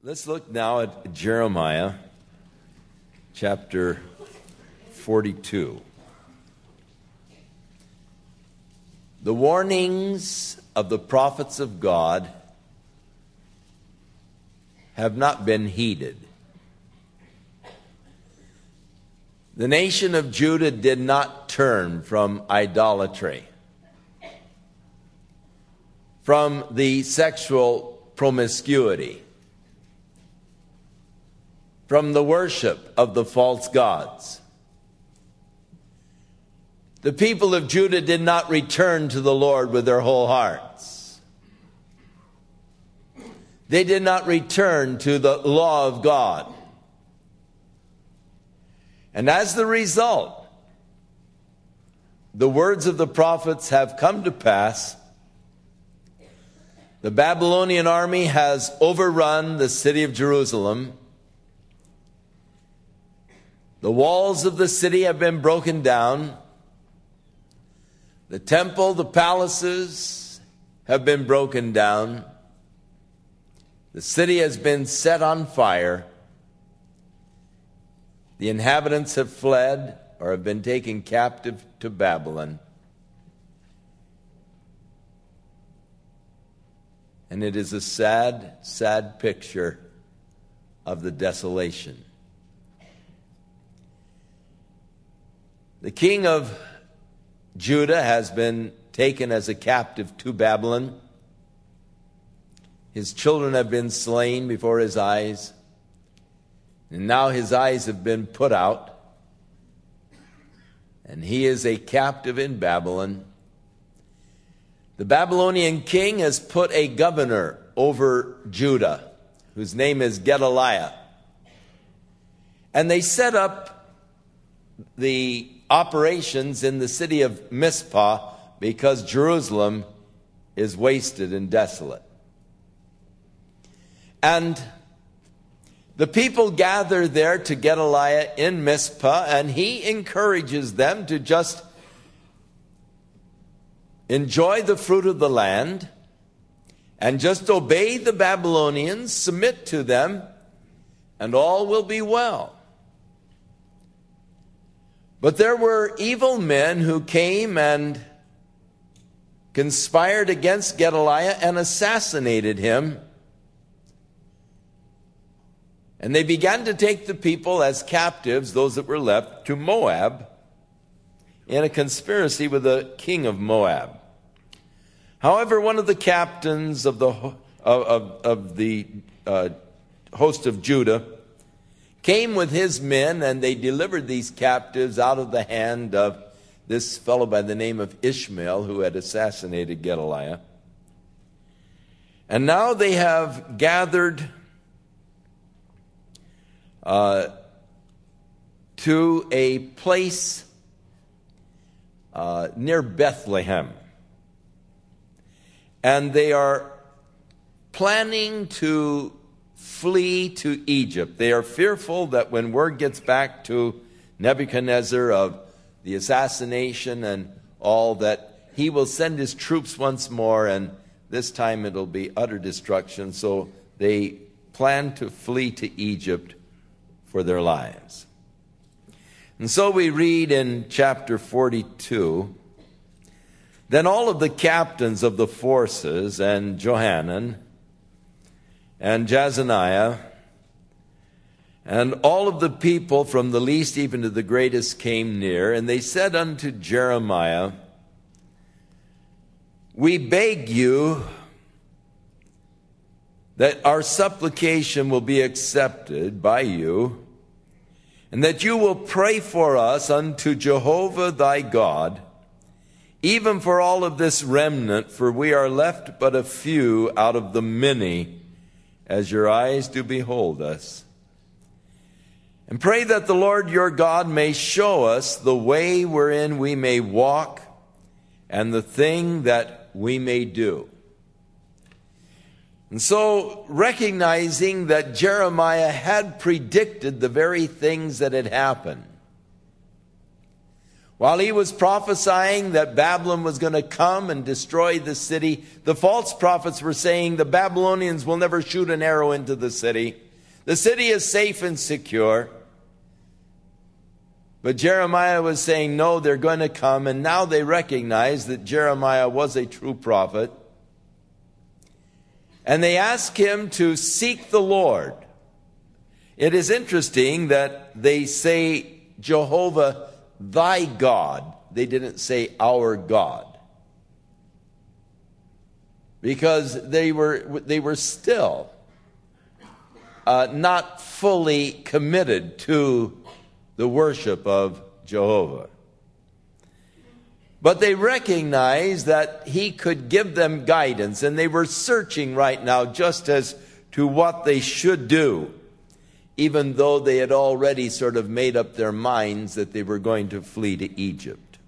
Let's look now at Jeremiah chapter 42. The warnings of the prophets of God have not been heeded. The nation of Judah did not turn from idolatry, from the sexual promiscuity, from the worship of the false gods. The people of Judah did not return to the Lord with their whole hearts. They did not return to the law of God. And as the result, the words of the prophets have come to pass. The Babylonian army has overrun the city of Jerusalem. The walls of the city have been broken down. The temple, the palaces have been broken down. The city has been set on fire. The inhabitants have fled or have been taken captive to Babylon. And it is a sad, sad picture of the desolation. The king of Judah has been taken as a captive to Babylon. His children have been slain before his eyes. And now his eyes have been put out. And he is a captive in Babylon. The Babylonian king has put a governor over Judah, whose name is Gedaliah. And they set up the operations in the city of Mizpah because Jerusalem is wasted and desolate. And the people gather there to Gedaliah in Mizpah, and he encourages them to just enjoy the fruit of the land and just obey the Babylonians, submit to them, and all will be well. But there were evil men who came and conspired against Gedaliah and assassinated him. And they began to take the people as captives, those that were left, to Moab in a conspiracy with the king of Moab. However, one of the captains of the host of Judah came with his men, and they delivered these captives out of the hand of this fellow by the name of Ishmael, who had assassinated Gedaliah. And now they have gathered to a place near Bethlehem. And they are planning to flee to Egypt. They are fearful that when word gets back to Nebuchadnezzar of the assassination and all, that he will send his troops once more, and this time it'll be utter destruction. So they plan to flee to Egypt for their lives. And so we read in chapter 42, then all of the captains of the forces and Johanan and Jazaniah and all of the people from the least even to the greatest came near, and they said unto Jeremiah, we beg you that our supplication will be accepted by you, and that you will pray for us unto Jehovah thy God, even for all of this remnant, for we are left but a few out of the many, as your eyes do behold us. And pray that the Lord your God may show us the way wherein we may walk, and the thing that we may do. And so, recognizing that Jeremiah had predicted the very things that had happened, While he was prophesying that Babylon was going to come and destroy the city, the false prophets were saying the Babylonians will never shoot an arrow into the city. The city is safe and secure. But Jeremiah was saying, no, they're going to come. And now they recognize that Jeremiah was a true prophet. And they ask him to seek the Lord. It is interesting that they say Jehovah, thy God. They didn't say our God. Because they were still not fully committed to the worship of Jehovah. But they recognized that he could give them guidance, and they were searching right now just as to what they should do, even though they had already sort of made up their minds that they were going to flee to Egypt.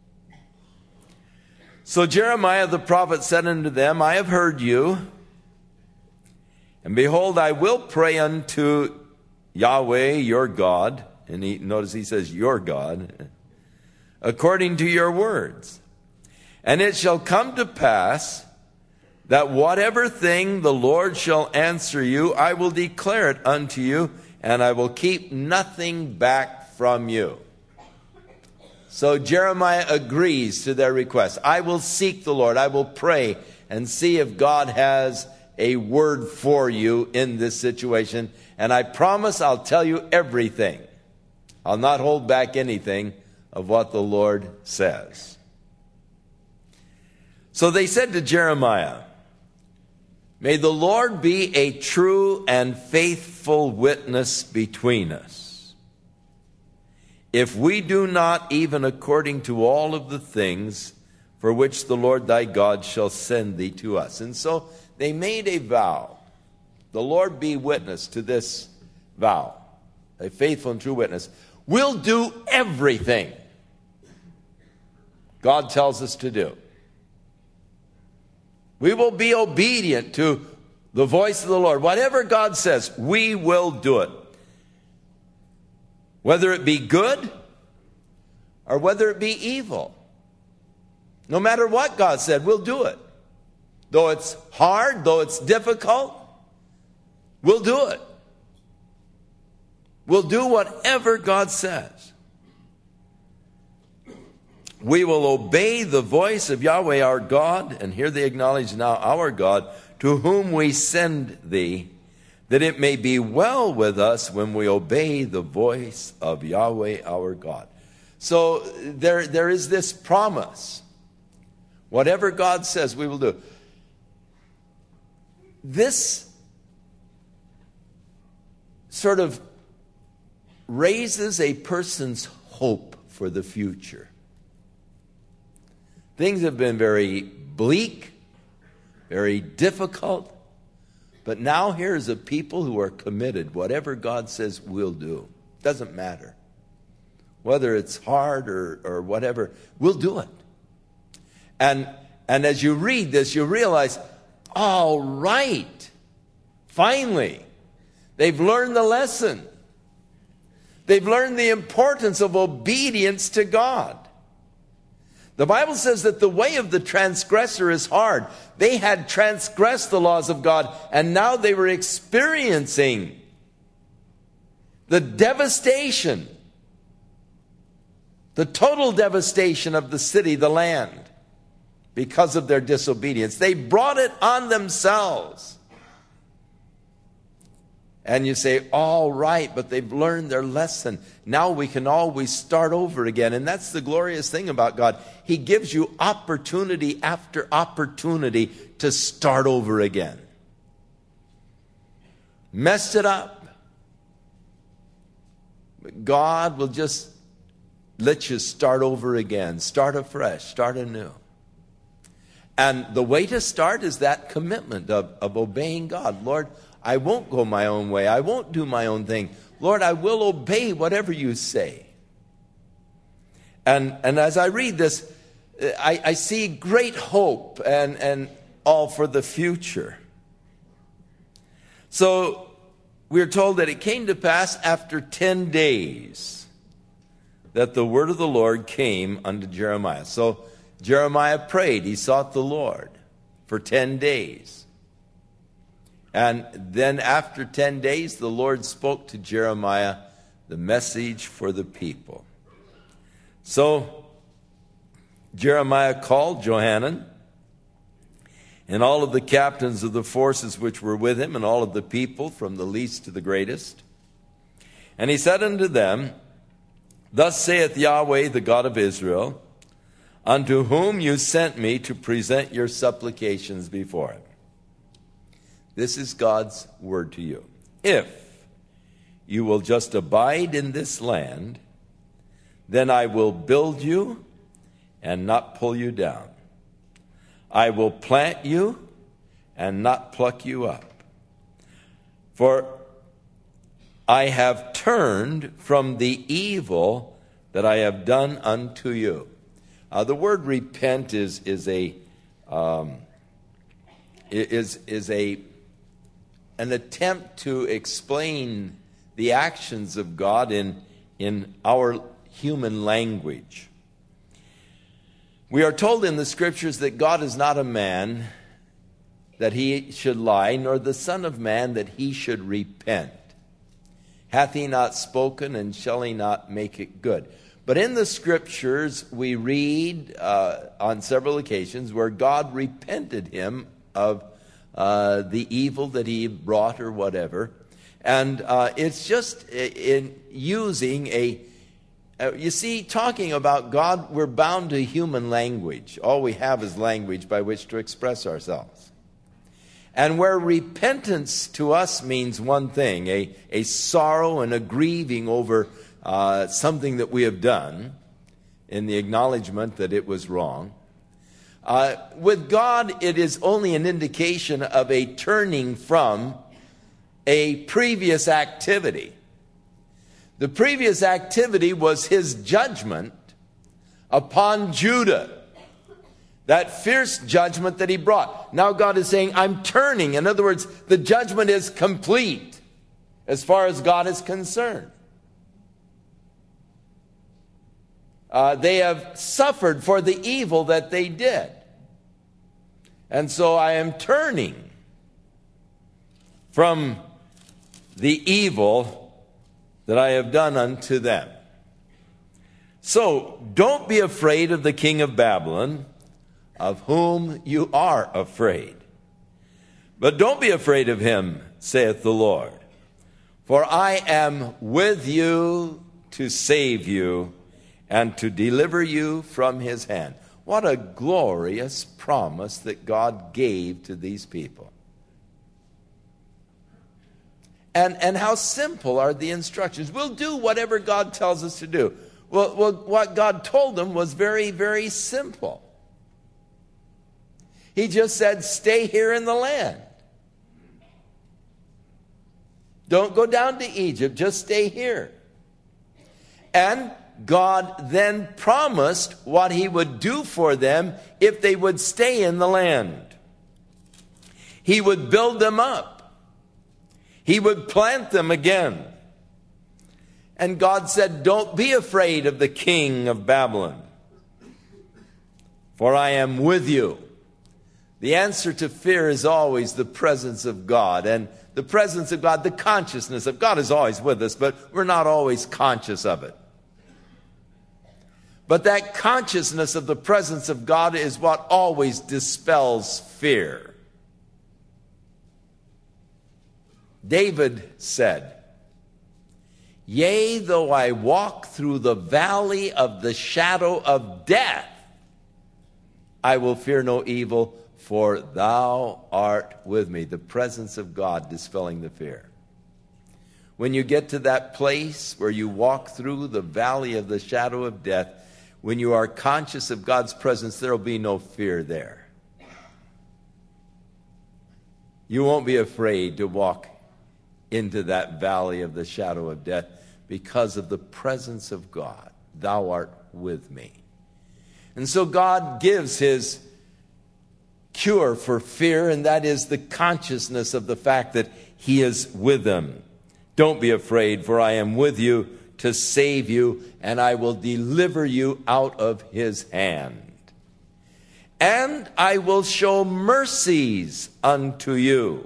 So Jeremiah the prophet said unto them, I have heard you, and behold, I will pray unto Yahweh your God. And notice he says, your God, according to your words. And it shall come to pass that whatever thing the Lord shall answer you, I will declare it unto you, and I will keep nothing back from you. So Jeremiah agrees to their request. I will seek the Lord. I will pray and see if God has a word for you in this situation. And I promise I'll tell you everything. I'll not hold back anything of what the Lord says. So they said to Jeremiah, may the Lord be a true and faithful witness between us, if we do not even according to all of the things for which the Lord thy God shall send thee to us. And so they made a vow. The Lord be witness to this vow, a faithful and true witness. We'll do everything God tells us to do. We will be obedient to the voice of the Lord. Whatever God says, we will do it. Whether it be good or whether it be evil. No matter what God said, we'll do it. Though it's hard, though it's difficult, we'll do it. We'll do whatever God says. We will obey the voice of Yahweh our God, and here they acknowledge now our God, to whom we send thee, that it may be well with us when we obey the voice of Yahweh our God. So there is this promise. Whatever God says, we will do. This sort of raises a person's hope for the future. Things have been very bleak, very difficult, but now here's a people who are committed. Whatever God says, we'll do. Doesn't matter. Whether it's hard or whatever, we'll do it. And as you read this, you realize, all right, finally, they've learned the lesson. They've learned the importance of obedience to God. The Bible says that the way of the transgressor is hard. They had transgressed the laws of God, and now they were experiencing the devastation, the total devastation of the city, the land, because of their disobedience. They brought it on themselves. And you say, all right, but they've learned their lesson. Now we can always start over again. And that's the glorious thing about God. He gives you opportunity after opportunity to start over again. Messed it up. But God will just let you start over again. Start afresh. Start anew. And the way to start is that commitment of obeying God. Lord, I won't go my own way. I won't do my own thing. Lord, I will obey whatever you say. And as I read this, I see great hope and all for the future. So we're told that it came to pass after 10 days. that the word of the Lord came unto Jeremiah. So Jeremiah prayed. He sought the Lord for 10 days. And then after 10 days, the Lord spoke to Jeremiah the message for the people. So Jeremiah called Johanan and all of the captains of the forces which were with him, and all of the people, from the least to the greatest. And he said unto them, Thus saith Yahweh, the God of Israel, unto whom you sent me to present your supplications before him. This is God's word to you. If you will just abide in this land, then I will build you and not pull you down. I will plant you and not pluck you up. For I have turned from the evil that I have done unto you. The word repent is an attempt to explain the actions of God in our human language. We are told in the scriptures that God is not a man that he should lie, nor the Son of Man that he should repent. Hath he not spoken, and shall he not make it good? But in the scriptures we read on several occasions where God repented him of the evil that he brought or whatever. And it's just in using you see, talking about God, we're bound to human language. All we have is language by which to express ourselves. And where repentance to us means one thing, a sorrow and a grieving over something that we have done in the acknowledgement that it was wrong. With God, it is only an indication of a turning from a previous activity. The previous activity was his judgment upon Judah. That fierce judgment that he brought. Now God is saying, I'm turning. In other words, the judgment is complete as far as God is concerned. They have suffered for the evil that they did. And so I am turning from the evil that I have done unto them. So don't be afraid of the king of Babylon, of whom you are afraid. But don't be afraid of him, saith the Lord. For I am with you to save you and to deliver you from his hand. What a glorious promise that God gave to these people. And how simple are the instructions. We'll do whatever God tells us to do. Well, what God told them was very, very simple. He just said, stay here in the land. Don't go down to Egypt, just stay here. And God then promised what he would do for them if they would stay in the land. He would build them up. He would plant them again. And God said, don't be afraid of the king of Babylon, for I am with you. The answer to fear is always the presence of God. And the presence of God, the consciousness of God is always with us, but we're not always conscious of it. But that consciousness of the presence of God is what always dispels fear. David said, Yea, though I walk through the valley of the shadow of death, I will fear no evil, for thou art with me. The presence of God dispelling the fear. When you get to that place where you walk through the valley of the shadow of death, when you are conscious of God's presence, there will be no fear there. You won't be afraid to walk into that valley of the shadow of death because of the presence of God. Thou art with me. And so God gives his cure for fear, and that is the consciousness of the fact that he is with them. Don't be afraid, for I am with you to save you, and I will deliver you out of his hand. And I will show mercies unto you,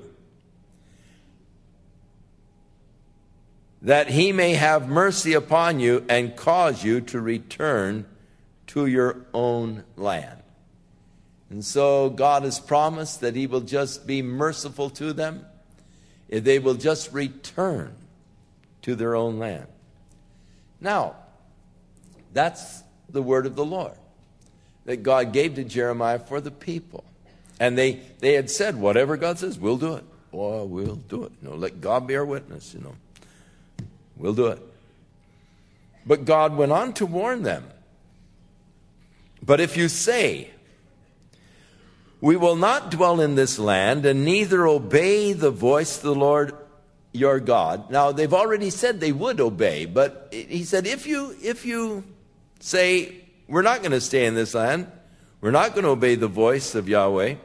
that he may have mercy upon you and cause you to return to your own land. And so God has promised that he will just be merciful to them if they will just return to their own land. Now, that's the word of the Lord that God gave to Jeremiah for the people. And they had said, whatever God says, we'll do it. Oh, we'll do it. Let God be our witness, We'll do it. But God went on to warn them. But if you say, we will not dwell in this land, and neither obey the voice of the Lord your God. Now, they've already said they would obey, but he said, if you say, we're not going to stay in this land, we're not going to obey the voice of Yahweh,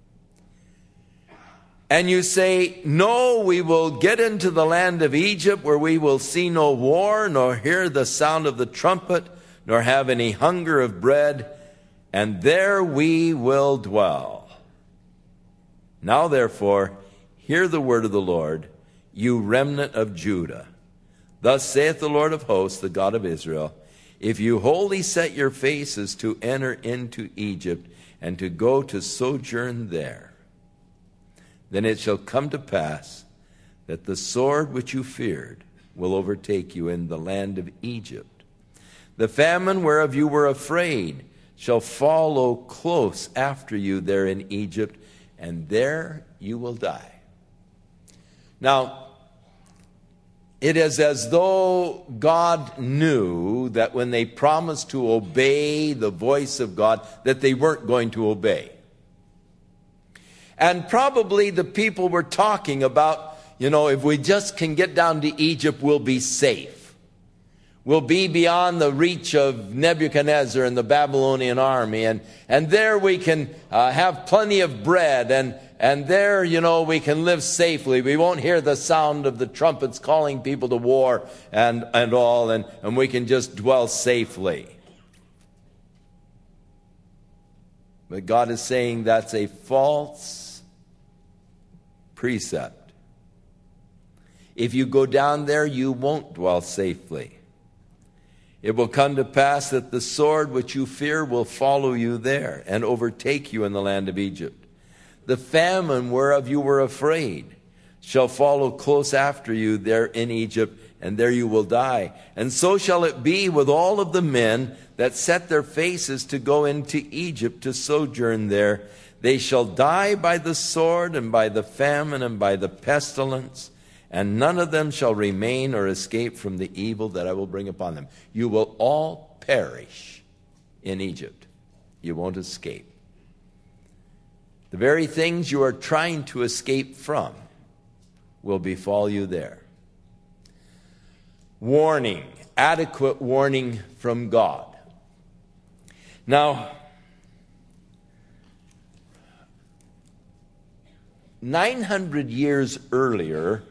and you say, no, we will get into the land of Egypt, where we will see no war, nor hear the sound of the trumpet, nor have any hunger of bread, and there we will dwell. Now therefore, hear the word of the Lord, you remnant of Judah. Thus saith the Lord of hosts, the God of Israel, if you wholly set your faces to enter into Egypt, and to go to sojourn there, then it shall come to pass that the sword which you feared will overtake you in the land of Egypt. The famine whereof you were afraid shall follow close after you there in Egypt, and there you will die. Now, it is as though God knew that when they promised to obey the voice of God, that they weren't going to obey. And probably the people were talking about, if we just can get down to Egypt, we'll be safe. We'll be beyond the reach of Nebuchadnezzar and the Babylonian army. And there we can have plenty of bread. And there, we can live safely. We won't hear the sound of the trumpets calling people to war and all. And we can just dwell safely. But God is saying that's a false precept. If you go down there, you won't dwell safely. It will come to pass that the sword which you fear will follow you there and overtake you in the land of Egypt. The famine whereof you were afraid shall follow close after you there in Egypt, and there you will die. And so shall it be with all of the men that set their faces to go into Egypt to sojourn there. They shall die by the sword and by the famine and by the pestilence, and none of them shall remain or escape from the evil that I will bring upon them. You will all perish in Egypt. You won't escape. The very things you are trying to escape from will befall you there. Warning, adequate warning from God. Now, 900 years earlier,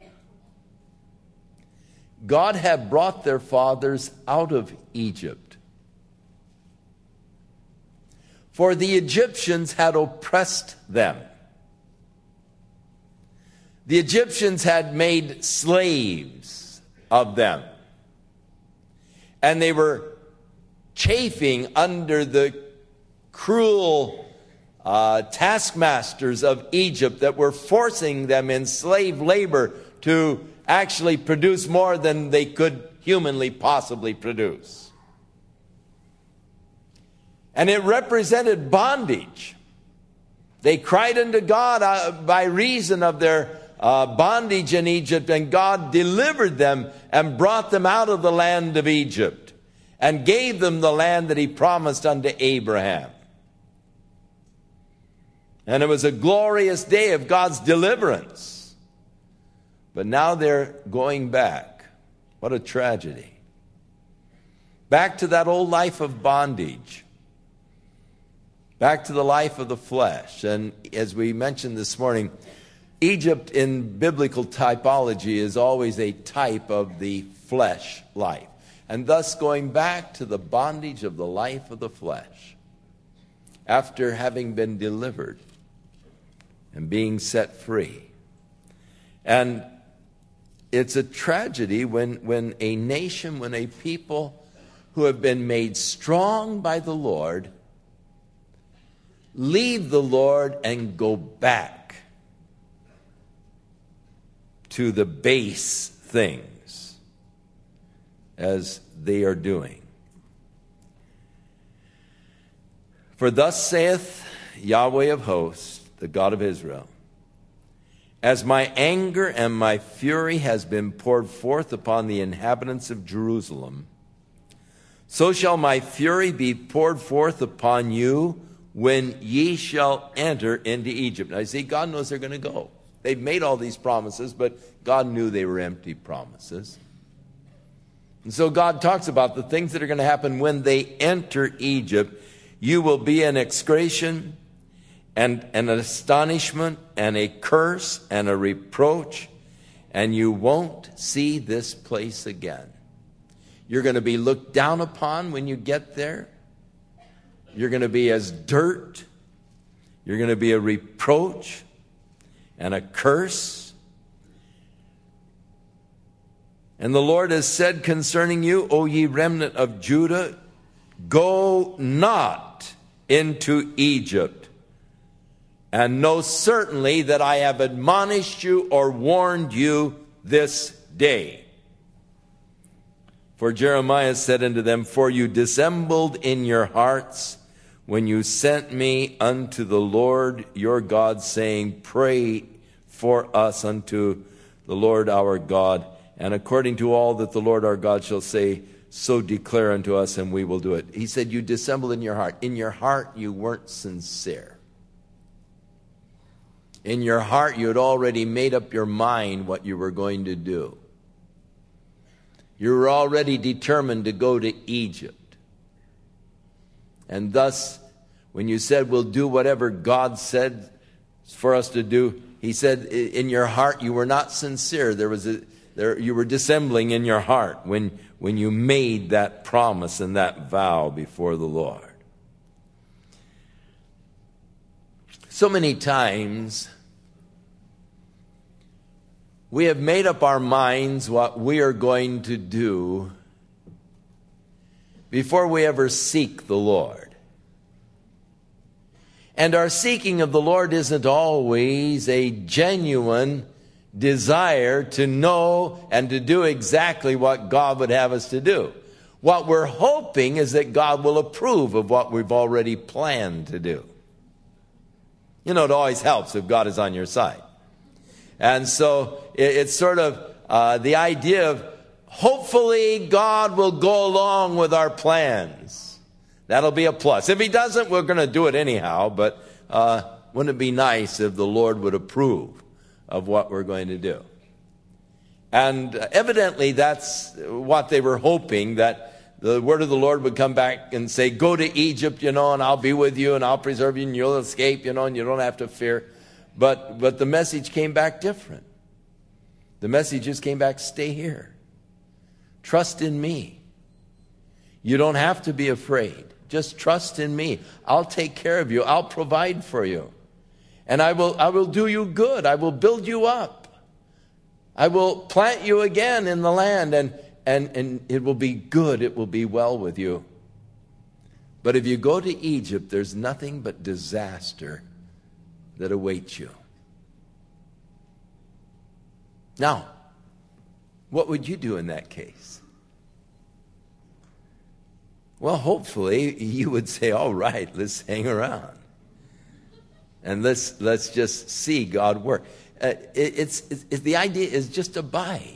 God had brought their fathers out of Egypt. For the Egyptians had oppressed them. The Egyptians had made slaves of them. And they were chafing under the cruel taskmasters of Egypt that were forcing them in slave labor to actually produce more than they could humanly possibly produce. And it represented bondage. They cried unto God by reason of their bondage in Egypt, and God delivered them and brought them out of the land of Egypt and gave them the land that he promised unto Abraham. And it was a glorious day of God's deliverance. But now they're going back. What a tragedy. Back to that old life of bondage. Back to the life of the flesh. And as we mentioned this morning, Egypt in biblical typology is always a type of the flesh life, and thus going back to the bondage of the life of the flesh after having been delivered and being set free. And it's a tragedy when a nation, when a people who have been made strong by the Lord leave the Lord and go back to the base things as they are doing. For thus saith Yahweh of hosts, the God of Israel, as my anger and my fury has been poured forth upon the inhabitants of Jerusalem, so shall my fury be poured forth upon you when ye shall enter into Egypt. Now, you see, God knows they're going to go. They've made all these promises, but God knew they were empty promises. And so God talks about the things that are going to happen when they enter Egypt. You will be an execration and an astonishment and a curse and a reproach, and you won't see this place again. You're going to be looked down upon when you get there. You're going to be as dirt. You're going to be a reproach and a curse. And the Lord has said concerning you, O ye remnant of Judah, go not into Egypt, and know certainly that I have admonished you or warned you this day. For Jeremiah said unto them, for you dissembled in your hearts when you sent me unto the Lord your God, saying, pray for us unto the Lord our God, and according to all that the Lord our God shall say, so declare unto us, and we will do it. He said, you dissembled in your heart. In your heart, you weren't sincere. In your heart, you had already made up your mind what you were going to do. You were already determined to go to Egypt. And thus, when you said, we'll do whatever God said for us to do, he said, in your heart, you were not sincere. You were dissembling in your heart when you made that promise and that vow before the Lord. So many times, we have made up our minds what we are going to do before we ever seek the Lord. And our seeking of the Lord isn't always a genuine desire to know and to do exactly what God would have us to do. What we're hoping is that God will approve of what we've already planned to do. You know, it always helps if God is on your side. And so it's sort of the idea of hopefully God will go along with our plans. That'll be a plus. If he doesn't, we're going to do it anyhow. But wouldn't it be nice if the Lord would approve of what we're going to do? And evidently that's what they were hoping, that the word of the Lord would come back and say, go to Egypt, and I'll be with you, and I'll preserve you, and you'll escape, and you don't have to fear. But the message came back different. The message just came back, stay here. Trust in me. You don't have to be afraid. Just trust in me. I'll take care of you. I'll provide for you. And I will do you good. I will build you up. I will plant you again in the land, and it will be good. It will be well with you. But if you go to Egypt, there's nothing but disaster that awaits you. Now, what would you do in that case? Well, hopefully you would say, all right, let's hang around. And let's just see God work. The idea is just abide.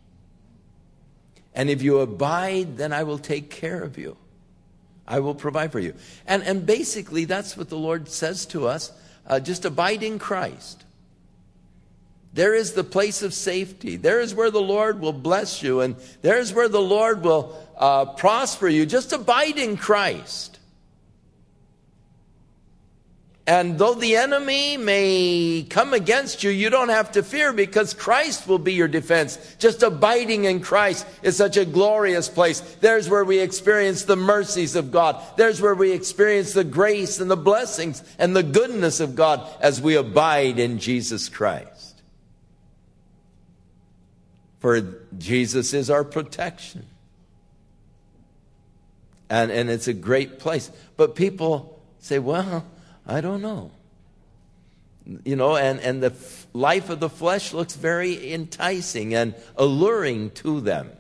And if you abide, then I will take care of you. I will provide for you. And basically that's what the Lord says to us. Just abide in Christ. There is the place of safety. There is where the Lord will bless you, and there is where the Lord will prosper you. Just abide in Christ. And though the enemy may come against you, you don't have to fear, because Christ will be your defense. Just abiding in Christ is such a glorious place. There's where we experience the mercies of God. There's where we experience the grace and the blessings and the goodness of God as we abide in Jesus Christ. For Jesus is our protection. And it's a great place. But people say, well, I don't know. And the life of the flesh looks very enticing and alluring to them.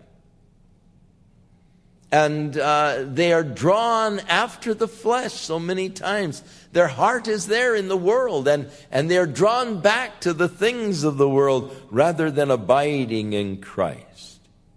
And they are drawn after the flesh so many times. Their heart is there in the world, and they're drawn back to the things of the world rather than abiding in Christ.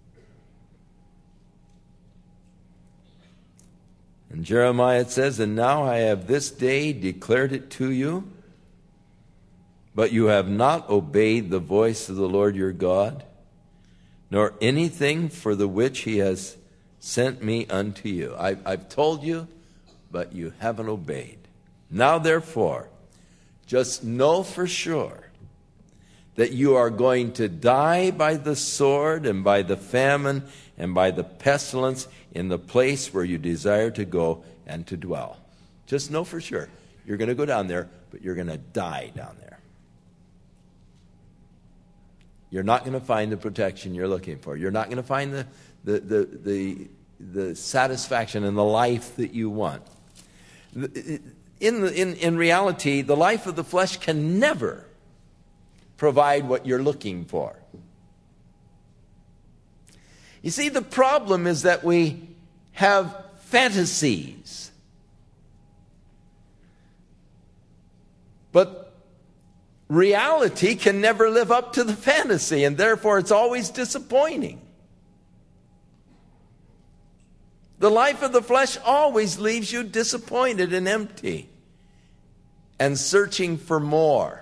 In Jeremiah it says, "And now I have this day declared it to you, but you have not obeyed the voice of the Lord your God, nor anything for the which he has sent me unto you." I've told you, but you haven't obeyed. Now therefore, just know for sure that you are going to die by the sword and by the famine and by the pestilence in the place where you desire to go and to dwell. Just know for sure. You're going to go down there, but you're going to die down there. You're not going to find the protection you're looking for. You're not going to find the satisfaction and the life that you want. In reality, the life of the flesh can never provide what you're looking for. You see, the problem is that we have fantasies. But reality can never live up to the fantasy, and therefore it's always disappointing. The life of the flesh always leaves you disappointed and empty and searching for more.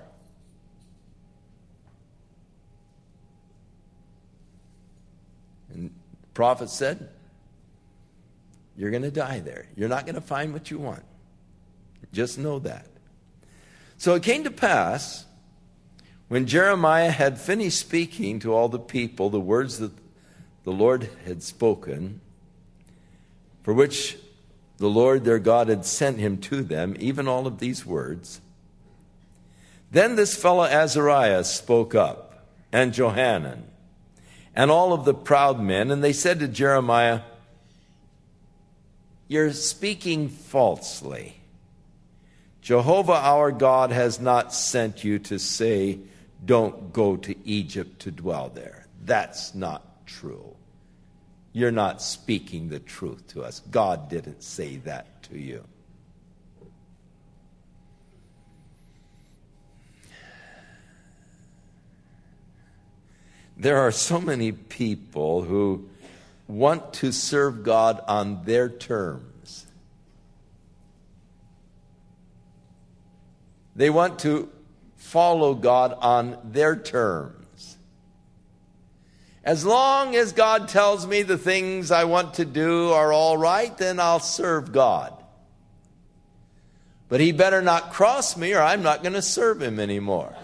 And the prophet said, you're going to die there. You're not going to find what you want. Just know that. So it came to pass, when Jeremiah had finished speaking to all the people the words that the Lord had spoken, for which the Lord their God had sent him to them, even all of these words, then this fellow Azariah spoke up, and Johanan, and all of the proud men, and they said to Jeremiah, "You're speaking falsely. Jehovah our God has not sent you to say, 'Don't go to Egypt to dwell there.' That's not true. You're not speaking the truth to us. God didn't say that to you." There are so many people who want to serve God on their terms. They want to follow God on their terms. As long as God tells me the things I want to do are all right, then I'll serve God. But he better not cross me, or I'm not going to serve him anymore.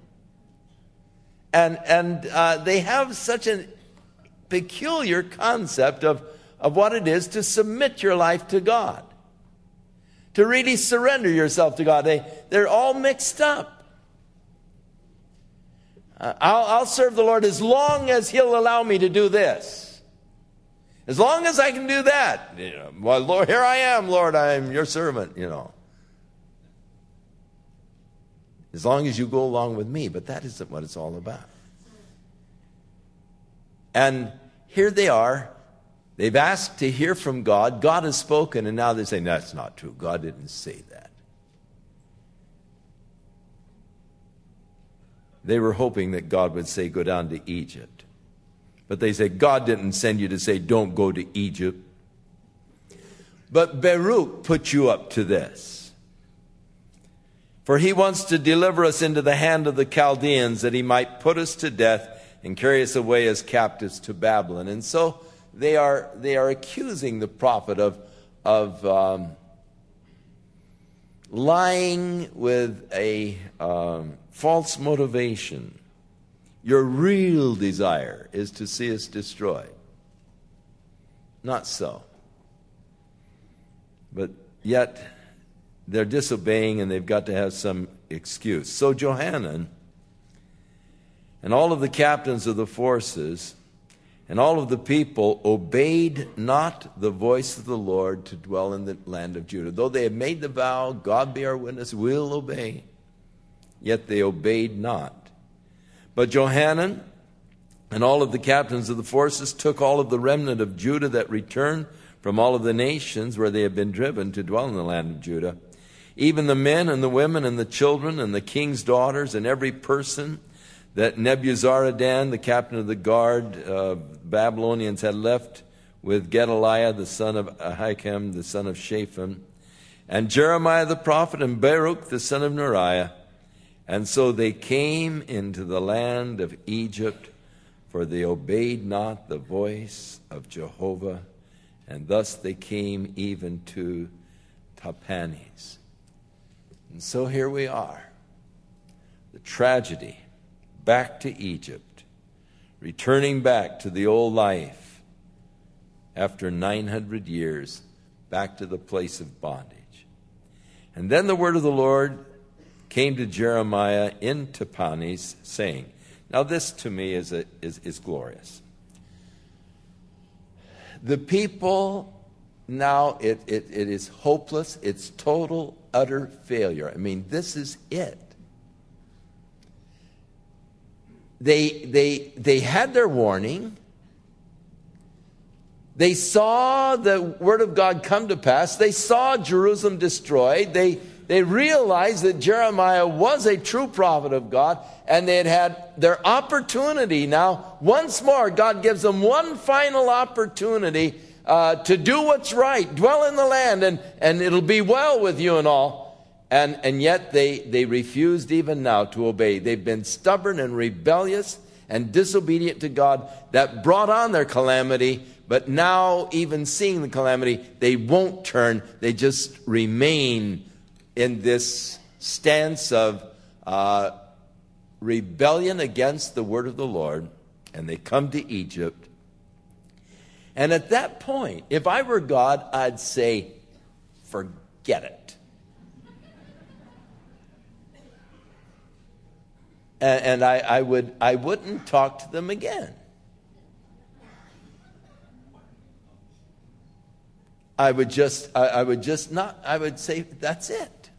And they have such a peculiar concept of what it is to submit your life to God, to really surrender yourself to God. They're all mixed up. I'll serve the Lord as long as he'll allow me to do this. As long as I can do that. Well, Lord, here I am, Lord, I'm your servant, As long as you go along with me. But that isn't what it's all about. And here they are. They've asked to hear from God. God has spoken, and now they're saying, that's not true. God didn't say that. They were hoping that God would say, go down to Egypt. But they say, God didn't send you to say, don't go to Egypt. But Baruch put you up to this. For he wants to deliver us into the hand of the Chaldeans, that he might put us to death and carry us away as captives to Babylon. And so they are accusing the prophet of lying with a false motivation. Your real desire is to see us destroyed. Not so. But yet, they're disobeying and they've got to have some excuse. So Johanan and all of the captains of the forces and all of the people obeyed not the voice of the Lord to dwell in the land of Judah. Though they had made the vow, God be our witness, we'll obey. Yet they obeyed not. But Johanan and all of the captains of the forces took all of the remnant of Judah that returned from all of the nations where they had been driven to dwell in the land of Judah, even the men and the women and the children and the king's daughters and every person that Nebuzaradan, the captain of the guard of Babylonians, had left with Gedaliah, the son of Ahikam, the son of Shaphan, and Jeremiah the prophet, and Baruch, the son of Neriah. And so they came into the land of Egypt, for they obeyed not the voice of Jehovah, and thus they came even to Tahpanhes. And so here we are, the tragedy, back to Egypt, returning back to the old life after 900 years, back to the place of bondage. And then the word of the Lord came to Jeremiah in Tahpanhes, saying, now this to me is glorious. The people now, it is hopeless, it's total, utter failure. I mean, this is it. They had their warning. They saw the word of God come to pass. They saw Jerusalem destroyed. They realized that Jeremiah was a true prophet of God, and they had their opportunity now. Once more, God gives them one final opportunity to do what's right, dwell in the land, and it'll be well with you and all. And yet they refused even now to obey. They've been stubborn and rebellious and disobedient to God. That brought on their calamity. But now, even seeing the calamity, they won't turn. They just remain in this stance of rebellion against the word of the Lord. And they come to Egypt. And at that point, if I were God, I'd say, forget it. And I wouldn't talk to them again. I would say, that's it.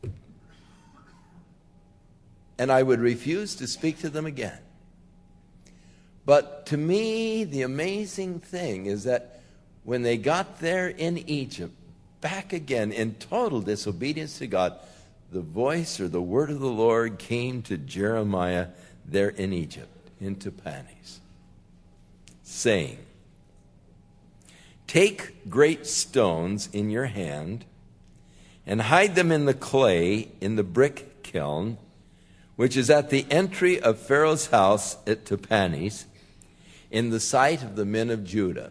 And I would refuse to speak to them again. But to me, the amazing thing is that when they got there in Egypt, back again in total disobedience to God, the voice or the word of the Lord came to Jeremiah there in Egypt, in Tahpanhes, saying, take great stones in your hand and hide them in the clay in the brick kiln, which is at the entry of Pharaoh's house at Tahpanhes, in the sight of the men of Judah.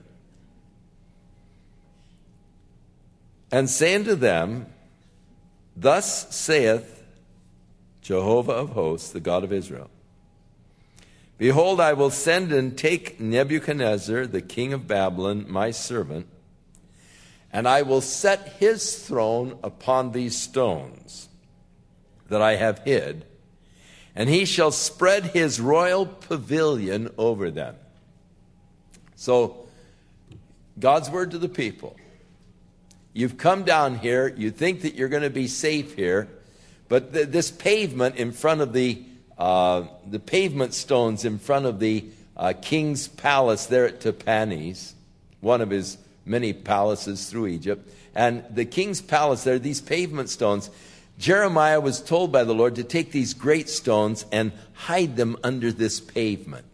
And say unto them, thus saith Jehovah of hosts, the God of Israel, behold, I will send and take Nebuchadnezzar, the king of Babylon, my servant, and I will set his throne upon these stones that I have hid, and he shall spread his royal pavilion over them. So, God's word to the people. You've come down here, you think that you're going to be safe here, but this pavement in front of the pavement stones in front of the king's palace there at Tahpanhes, one of his many palaces through Egypt, and the king's palace there, these pavement stones, Jeremiah was told by the Lord to take these great stones and hide them under this pavement.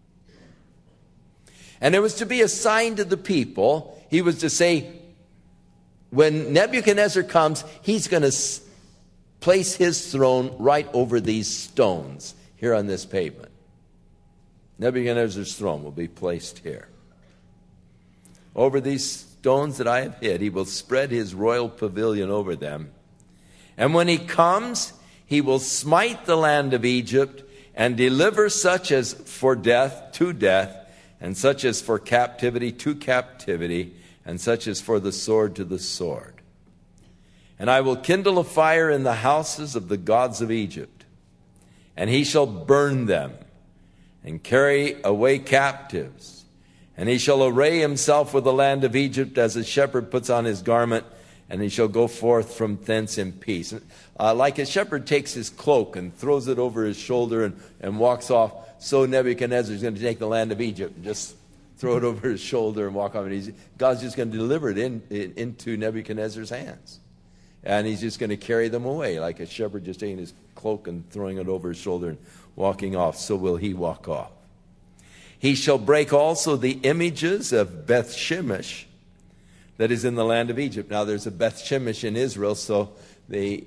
And it was to be a sign to the people. He was to say, when Nebuchadnezzar comes, he's going to place his throne right over these stones here on this pavement. Nebuchadnezzar's throne will be placed here. Over these stones that I have hid, he will spread his royal pavilion over them. And when he comes, he will smite the land of Egypt and deliver such as for death to death, and such as for captivity to captivity, and such as for the sword to the sword. And I will kindle a fire in the houses of the gods of Egypt, and he shall burn them and carry away captives. And he shall array himself with the land of Egypt as a shepherd puts on his garment, and he shall go forth from thence in peace. Like a shepherd takes his cloak and throws it over his shoulder and walks off, so Nebuchadnezzar is going to take the land of Egypt and just throw it over his shoulder and walk off. And God's just going to deliver it into Nebuchadnezzar's hands. And he's just going to carry them away, like a shepherd just taking his cloak and throwing it over his shoulder and walking off. So will he walk off. He shall break also the images of Beth Shemesh that is in the land of Egypt. Now there's a Beth Shemesh in Israel, so they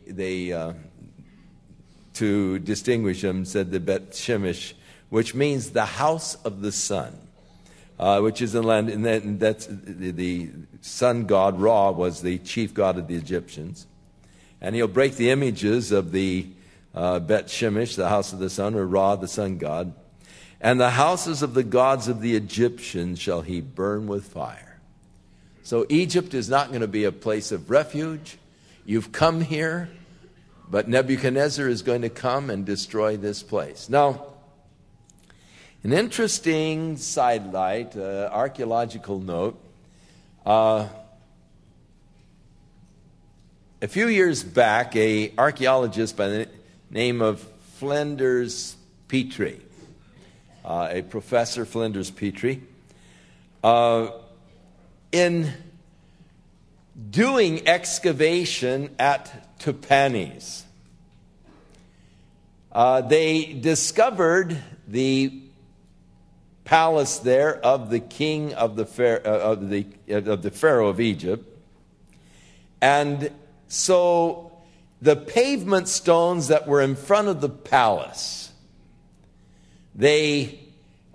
to distinguish them said the Beth Shemesh, which means the house of the sun, which is in the land, and that's the sun god Ra was the chief god of the Egyptians. And he'll break the images of the Beth Shemesh, the house of the sun, or Ra, the sun god. And the houses of the gods of the Egyptians shall he burn with fire. So Egypt is not going to be a place of refuge. You've come here, but Nebuchadnezzar is going to come and destroy this place. Now, an interesting sidelight, archaeological note. A few years back, an archaeologist by the name of Flinders Petrie, a professor, Flinders Petrie, in doing excavation at Tepanes, they discovered the palace there of the king of the Pharaoh of Egypt, and so the pavement stones that were in front of the palace, they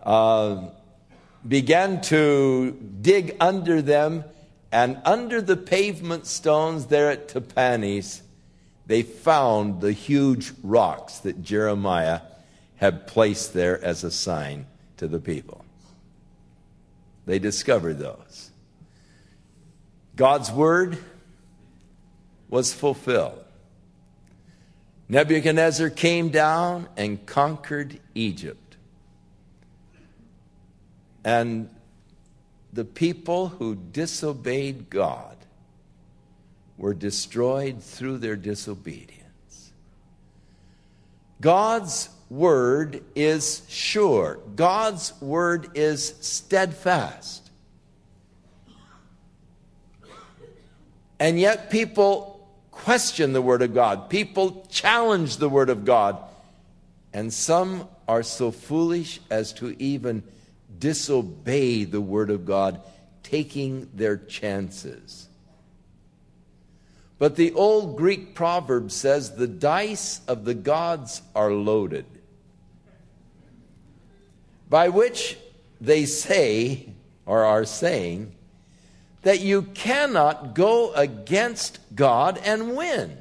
began to dig under them, and under the pavement stones there at Tepanes, they found the huge rocks that Jeremiah had placed there as a sign to the people. They discovered those. God's word was fulfilled. Nebuchadnezzar came down and conquered Egypt. And the people who disobeyed God were destroyed through their disobedience. God's word is sure. God's word is steadfast. And yet people question the word of God. People challenge the word of God. And some are so foolish as to even disobey the word of God, taking their chances. But the old Greek proverb says, the dice of the gods are loaded. By which they say, or are saying, that you cannot go against God and win.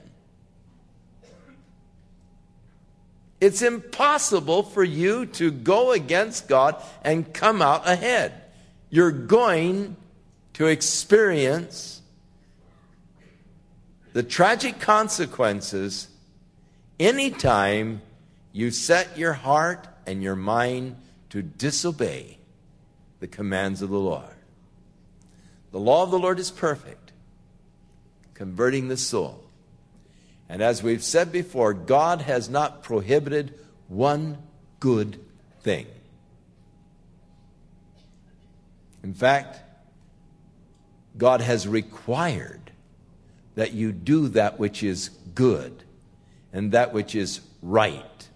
It's impossible for you to go against God and come out ahead. You're going to experience the tragic consequences anytime you set your heart and your mind to disobey the commands of the Lord. The law of the Lord is perfect, converting the soul. And as we've said before, God has not prohibited one good thing. In fact, God has required that you do that which is good and that which is right.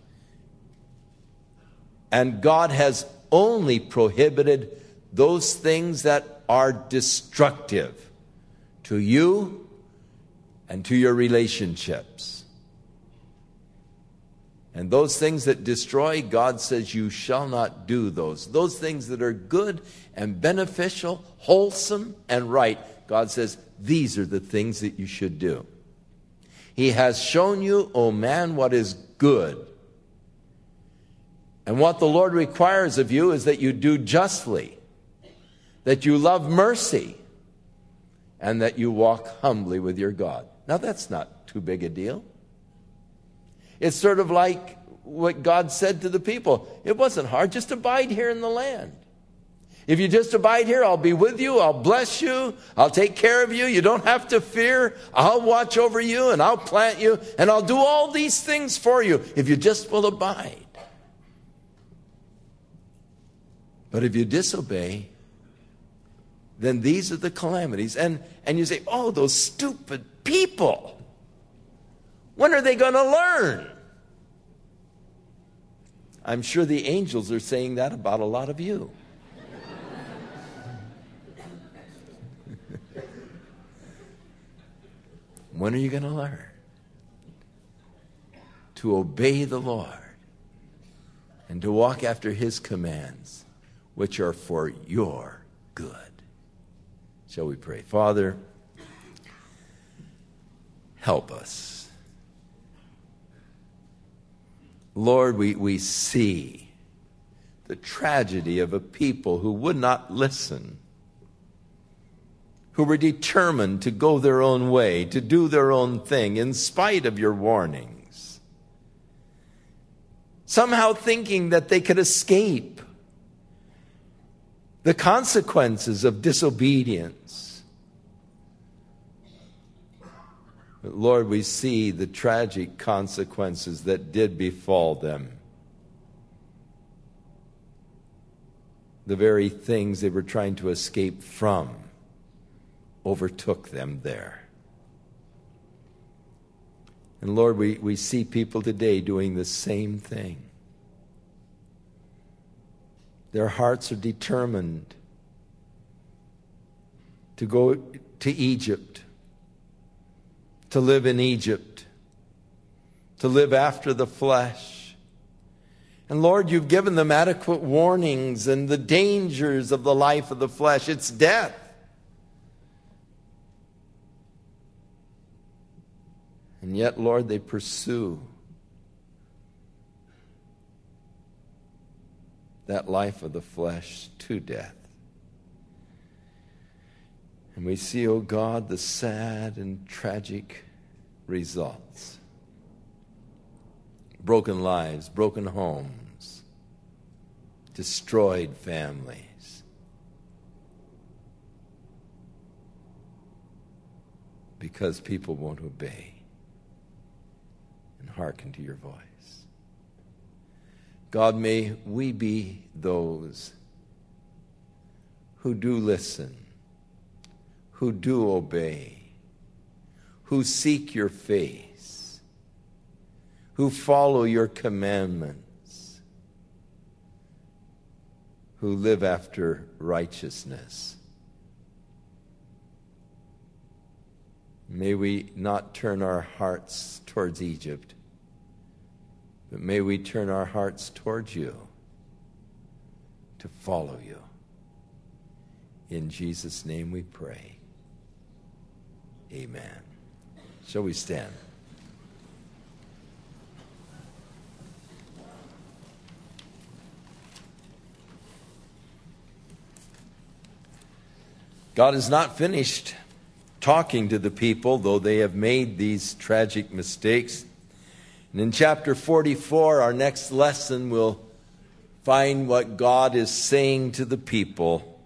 And God has only prohibited those things that are destructive to you and to your relationships. And those things that destroy, God says you shall not do those. Those things that are good and beneficial, wholesome and right, God says these are the things that you should do. He has shown you, O man, what is good. And what the Lord requires of you is that you do justly, that you love mercy, and that you walk humbly with your God. Now that's not too big a deal. It's sort of like what God said to the people. It wasn't hard. Just abide here in the land. If you just abide here, I'll be with you. I'll bless you. I'll take care of you. You don't have to fear. I'll watch over you and I'll plant you and I'll do all these things for you if you just will abide. But if you disobey, then these are the calamities. And you say, oh, those stupid people. When are they going to learn? I'm sure the angels are saying that about a lot of you. When are you going to learn to obey the Lord and to walk after His commands, which are for your good? Shall we pray? Father, help us. Lord, we see the tragedy of a people who would not listen, who were determined to go their own way, to do their own thing in spite of your warnings, somehow thinking that they could escape the consequences of disobedience. But Lord, we see the tragic consequences that did befall them. The very things they were trying to escape from overtook them there. And Lord, we see people today doing the same thing. Their hearts are determined to go to Egypt, to live in Egypt, to live after the flesh. And Lord, you've given them adequate warnings and the dangers of the life of the flesh. It's death. And yet, Lord, they pursue that life of the flesh to death. And we see, oh God, the sad and tragic results. Broken lives, broken homes, destroyed families. Because people won't obey and hearken to your voice. God, may we be those who do listen, who do obey, who seek your face, who follow your commandments, who live after righteousness. May we not turn our hearts towards Egypt, but may we turn our hearts towards you to follow you. In Jesus' name we pray. Amen. Shall we stand? God is not finished talking to the people, though they have made these tragic mistakes. And in chapter 44, our next lesson, will find what God is saying to the people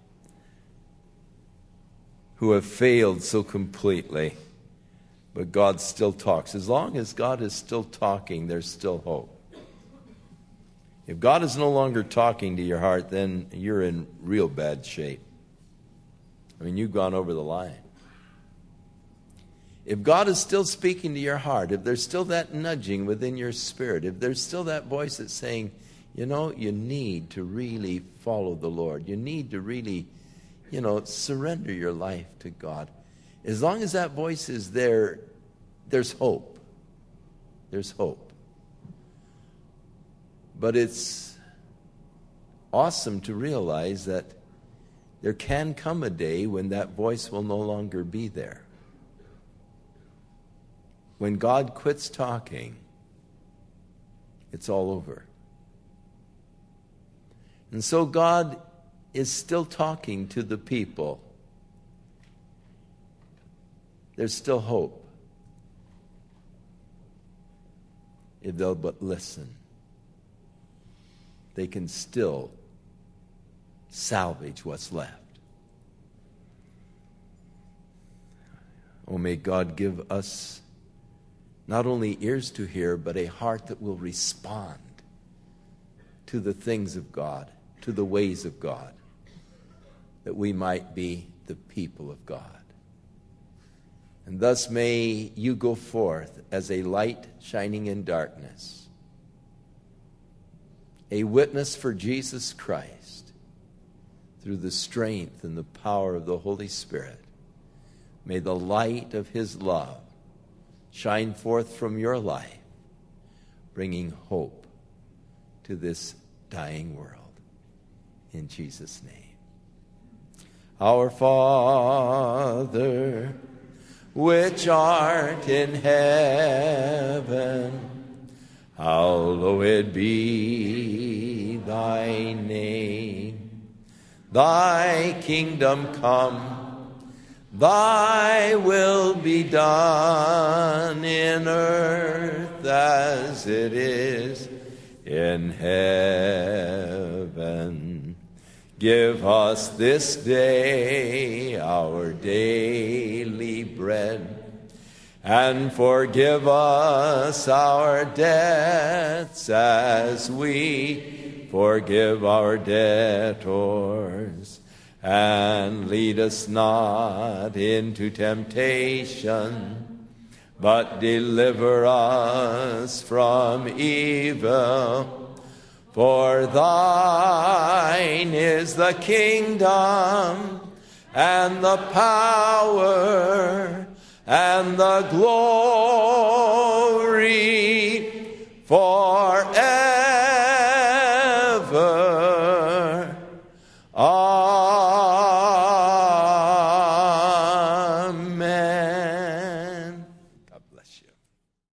who have failed so completely. But God still talks. As long as God is still talking, there's still hope. If God is no longer talking to your heart, then you're in real bad shape. I mean, you've gone over the line. If God is still speaking to your heart, if there's still that nudging within your spirit, if there's still that voice that's saying, you know, you need to really follow the Lord. You need to really, surrender your life to God. As long as that voice is there, there's hope. There's hope. But it's awesome to realize that there can come a day when that voice will no longer be there. when God quits talking, it's all over. And so God is still talking to the people. There's still hope if they'll but listen. They can still salvage what's left. Oh, may God give us not only ears to hear, but a heart that will respond to the things of God, to the ways of God, that we might be the people of God. And thus may you go forth as a light shining in darkness, a witness for Jesus Christ through the strength and the power of the Holy Spirit. May the light of his love shine forth from your life, bringing hope to this dying world. In Jesus' name. Our Father, which art in heaven, hallowed be thy name. Thy kingdom come, thy will be done in earth as it is in heaven. Give us this day our daily bread, and forgive us our debts as we forgive our debtors. And lead us not into temptation, but deliver us from evil. For thine is the kingdom, and the power, and the glory forever.